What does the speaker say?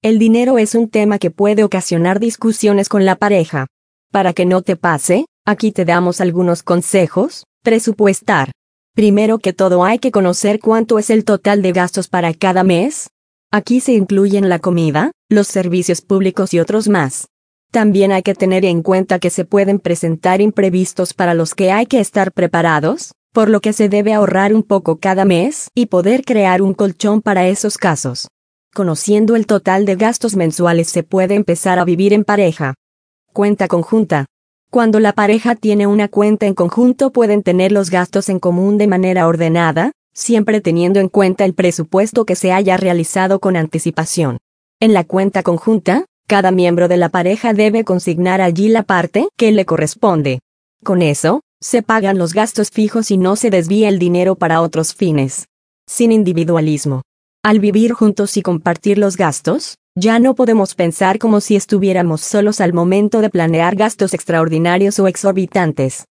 El dinero es un tema que puede ocasionar discusiones con la pareja. Para que no te pase, aquí te damos algunos consejos. Presupuestar. Primero que todo hay que conocer cuánto es el total de gastos para cada mes. Aquí se incluyen la comida, los servicios públicos y otros más. También hay que tener en cuenta que se pueden presentar imprevistos para los que hay que estar preparados, por lo que se debe ahorrar un poco cada mes y poder crear un colchón para esos casos. Conociendo el total de gastos mensuales se puede empezar a vivir en pareja. Cuenta conjunta. Cuando la pareja tiene una cuenta en conjunto pueden tener los gastos en común de manera ordenada, siempre teniendo en cuenta el presupuesto que se haya realizado con anticipación. En la cuenta conjunta, cada miembro de la pareja debe consignar allí la parte que le corresponde. Con eso, se pagan los gastos fijos y no se desvía el dinero para otros fines. Sin individualismo. Al vivir juntos y compartir los gastos, ya no podemos pensar como si estuviéramos solos al momento de planear gastos extraordinarios o exorbitantes.